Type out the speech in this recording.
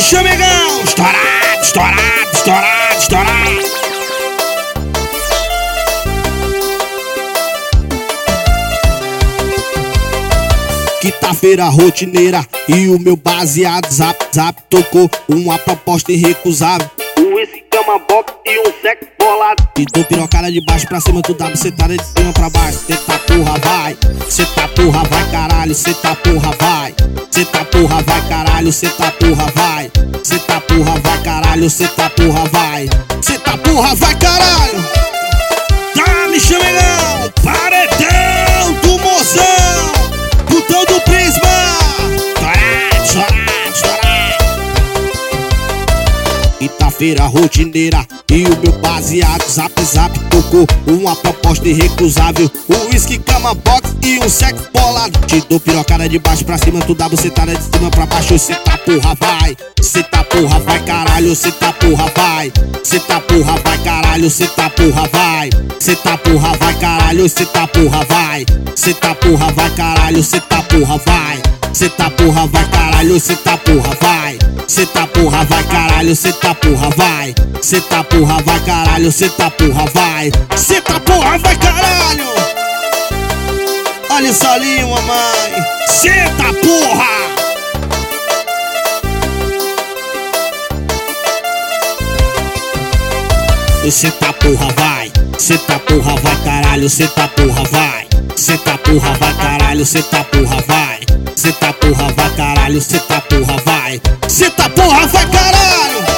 chamegão, estourado, estourado, estourado, estourado. Quinta-feira rotineira e o meu baseado zap tocou uma proposta irrecusável. Um whisky, cama, box e um sexo bolado. E dou pirocada de baixo pra cima, tu dá bucetada de cima pra baixo. Cê tá porra, vai. Cê tá porra, vai caralho. Cê tá porra, vai. Cê tá porra, vai caralho. Cê tá porra, vai. Cê tá porra, vai caralho. Cê tá porra, vai. Cê tá porra, vai caralho. Tá me chamando, paredão do mozão, putão do prisma. Estourado, estourado, estourado. Quinta-feira rotineira e o meu baseado zap tocou uma proposta irrecusável. Um whisky, cama, box e um sexo bolado. Te dou pirocada de baixo pra cima, tu dá bucetada de cima pra baixo. Cê tá porra, vai. Cê tá porra, vai caralho. Cê tá porra, vai. Cê tá porra, vai caralho. Cê tá porra, vai. Cê tá porra, vai caralho. Cê tá porra, vai. Cê tá porra, vai caralho. Cê tá porra, vai. Cê tá porra, vai caralho. Cê tá porra, vai. Cê tá porra, vai caralho. Cê tá porra, vai. Cê tá porra, vai caralho. Cê tá porra, vai. Cê tá porra, vai caralho. Olha o solinho, mamãe. Cê tá porra. Cê tá porra, vai. Cê tá porra, vai caralho. Cê tá porra, vai. Cê tá porra, vai caralho. Cê tá porra, vai. Cê tá porra, vai caralho. Cê tá porra, vai. Cê tá porra, vai caralho.